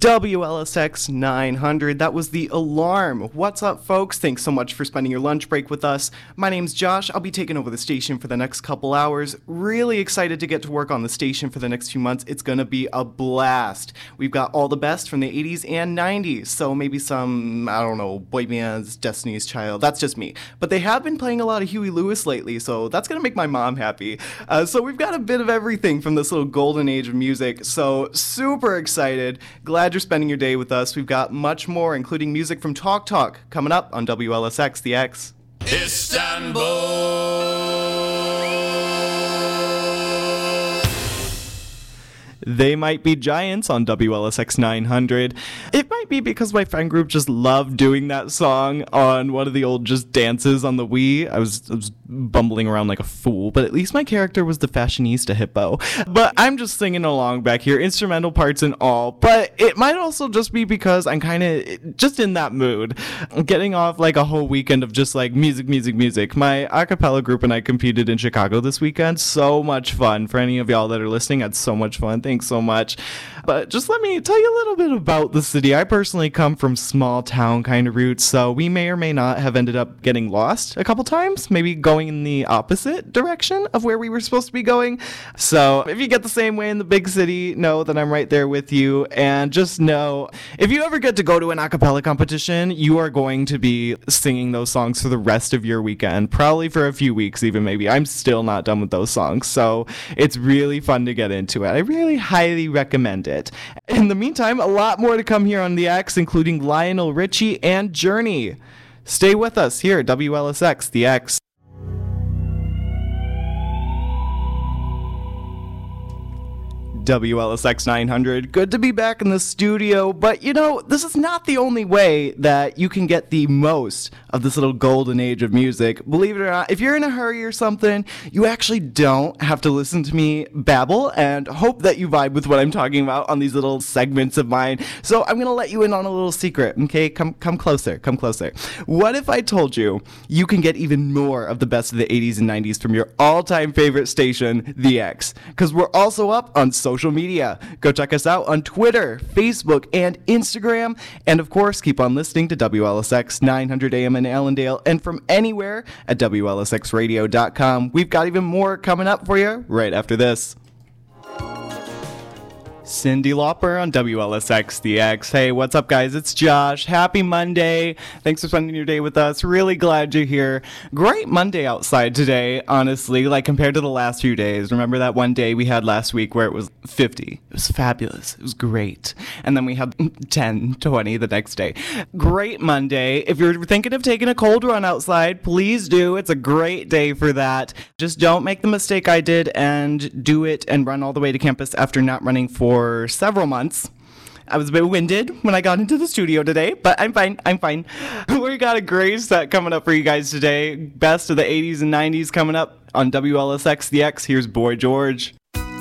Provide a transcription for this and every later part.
WLSX 900. That was The Alarm. What's up, folks? Thanks so much for spending your lunch break with us. My name's Josh. I'll be taking over the station for the next couple hours. Really excited to get to work on the station for the next few months. It's going to be a blast. We've got all the best from the 80s and 90s. So maybe some, I don't know, boy bands, Destiny's Child. That's just me. But they have been playing a lot of Huey Lewis lately, so that's going to make my mom happy. So we've got a bit of everything from this little golden age of music. So super excited. Glad you're spending your day with us. We've got much more, including music from Talk Talk, coming up on WLSX, The X. Istanbul! They Might Be Giants on WLSX 900. It might be because my friend group just loved doing that song on one of the old just dances on the Wii. I was bumbling around like a fool, but at least my character was the fashionista hippo. But I'm just singing along back here, instrumental parts and all. But it might also just be because I'm kind of just in that mood. I'm getting off like a whole weekend of just like music. My a cappella group and I competed in Chicago this weekend. So much fun. For any of y'all that are listening, I had so much fun. Thanks so much. But just let me tell you a little bit about the city. I personally come from small town kind of roots, so we may or may not have ended up getting lost a couple times, maybe going in the opposite direction of where we were supposed to be going. So if you get the same way in the big city, know that I'm right there with you. And just know, if you ever get to go to an a cappella competition, you are going to be singing those songs for the rest of your weekend, probably for a few weeks even maybe. I'm still not done with those songs, so it's really fun to get into it. I really highly recommend it. In the meantime, a lot more to come here on The X, including Lionel Richie and Journey. Stay with us here at WLSX, The X. WLSX 900. Good to be back in the studio, but you know, this is not the only way that you can get the most of this little golden age of music. Believe it or not, if you're in a hurry or something, you actually don't have to listen to me babble and hope that you vibe with what I'm talking about on these little segments of mine. So I'm going to let you in on a little secret, okay? Come closer. What if I told you you can get even more of the best of the 80s and 90s from your all-time favorite station, The X? Because we're also up on social media. Go check us out on Twitter, Facebook, and Instagram. And of course, keep on listening to WLSX 900 AM in Allendale and from anywhere at WLSXradio.com. We've got even more coming up for you right after this. Cyndi Lauper on WLSX, The X. Hey, what's up, guys? It's Josh. Happy Monday. Thanks for spending your day with us. Really glad you're here. Great Monday outside today, honestly, like compared to the last few days. Remember that one day we had last week where it was 50? It was fabulous. It was great. And then we had 10, 20 the next day. Great Monday. If you're thinking of taking a cold run outside, please do. It's a great day for that. Just don't make the mistake I did and do it and run all the way to campus after not running for several months. I was a bit winded when I got into the studio today, but I'm fine. We got a great set coming up for you guys today. Best of the 80s and 90s coming up on WLSX The X. Here's Boy George.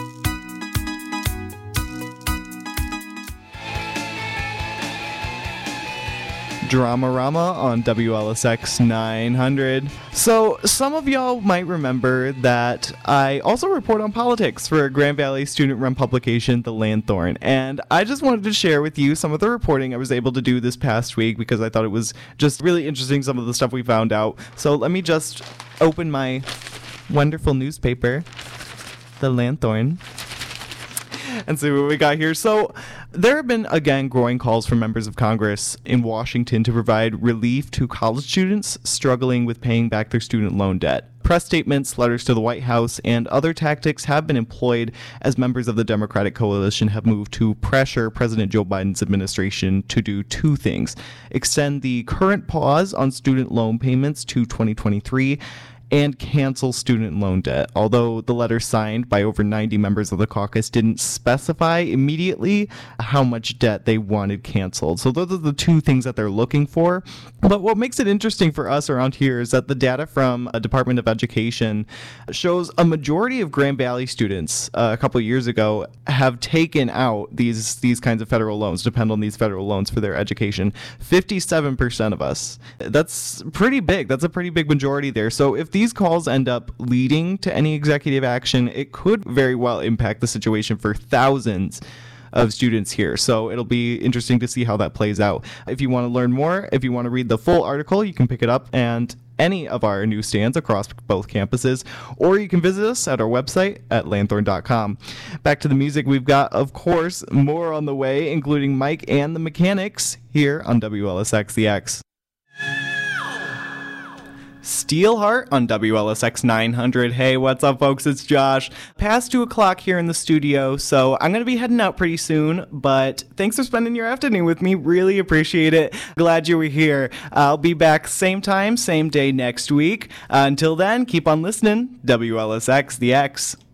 Dramarama on WLSX 900. So, some of y'all might remember that I also report on politics for a Grand Valley student-run publication, The Lanthorn, and I just wanted to share with you some of the reporting I was able to do this past week because I thought it was just really interesting, some of the stuff we found out. So, let me just open my wonderful newspaper, The Lanthorn, and see what we got here. So, there have been, again, growing calls from members of Congress in Washington to provide relief to college students struggling with paying back their student loan debt. Press statements, letters to the White House, and other tactics have been employed as members of the Democratic coalition have moved to pressure President Joe Biden's administration to do two things: extend the current pause on student loan payments to 2023 and cancel student loan debt. Although the letter signed by over 90 members of the caucus didn't specify immediately how much debt they wanted canceled. So those are the two things that they're looking for. But what makes it interesting for us around here is that the data from a Department of Education shows a majority of Grand Valley students a couple of years ago have taken out these kinds of federal loans, depend on these federal loans for their education. 57% of us. That's pretty big. That's a pretty big majority there. So if these calls end up leading to any executive action, it could very well impact the situation for thousands of students here. So it'll be interesting to see how that plays out. If you want to learn more, if you want to read the full article, you can pick it up and any of our newsstands across both campuses, or you can visit us at our website at lanthorn.com. Back to the music, we've got, of course, more on the way, including Mike and the Mechanics here on WLSX The X. Steelheart on WLSX 900. Hey, what's up, folks? It's Josh. Past 2 o'clock here in the studio, so I'm going to be heading out pretty soon, but thanks for spending your afternoon with me. Really appreciate it. Glad you were here. I'll be back same time, same day next week. Until then, keep on listening. WLSX The X.